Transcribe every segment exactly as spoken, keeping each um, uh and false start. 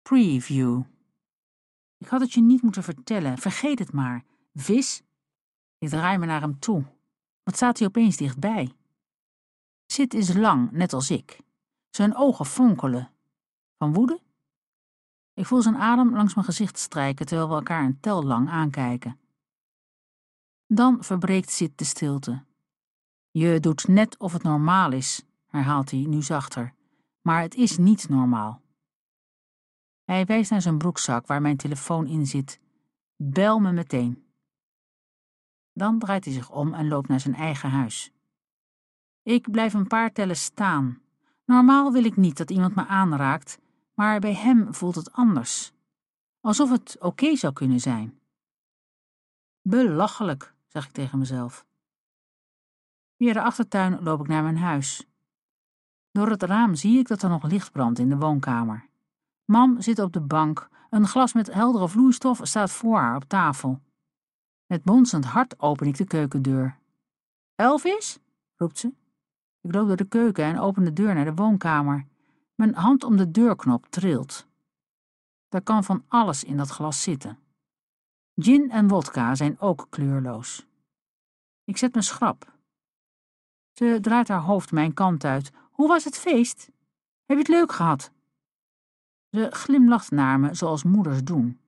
preview. Ik had het je niet moeten vertellen, vergeet het maar. Vis? Ik draai me naar hem toe. Wat staat hij opeens dichtbij? Sid is lang, net als ik. Zijn ogen fonkelen. Van woede? Ik voel zijn adem langs mijn gezicht strijken terwijl we elkaar een tel lang aankijken. Dan verbreekt Sid de stilte. Je doet net of het normaal is, herhaalt hij nu zachter. Maar het is niet normaal. Hij wijst naar zijn broekzak waar mijn telefoon in zit. Bel me meteen. Dan draait hij zich om en loopt naar zijn eigen huis. Ik blijf een paar tellen staan. Normaal wil ik niet dat iemand me aanraakt, maar bij hem voelt het anders. Alsof het oké okay zou kunnen zijn. Belachelijk, zeg ik tegen mezelf. Via de achtertuin loop ik naar mijn huis. Door het raam zie ik dat er nog licht brandt in de woonkamer. Mam zit op de bank, een glas met heldere vloeistof staat voor haar op tafel. Met bonsend hart open ik de keukendeur. Elvis? Roept ze. Ik loop door de keuken en open de deur naar de woonkamer. Mijn hand om de deurknop trilt. Er kan van alles in dat glas zitten. Gin en wodka zijn ook kleurloos. Ik zet me schrap. Ze draait haar hoofd mijn kant uit. Hoe was het feest? Heb je het leuk gehad? Ze glimlacht naar me zoals moeders doen.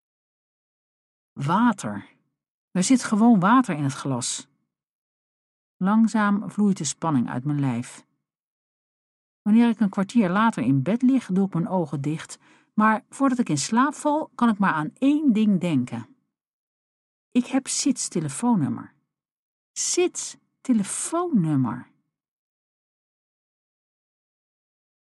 Water. Er zit gewoon water in het glas. Langzaam vloeit de spanning uit mijn lijf. Wanneer ik een kwartier later in bed lig, doe ik mijn ogen dicht, maar voordat ik in slaap val, kan ik maar aan één ding denken. Ik heb Sids telefoonnummer. Sids telefoonnummer.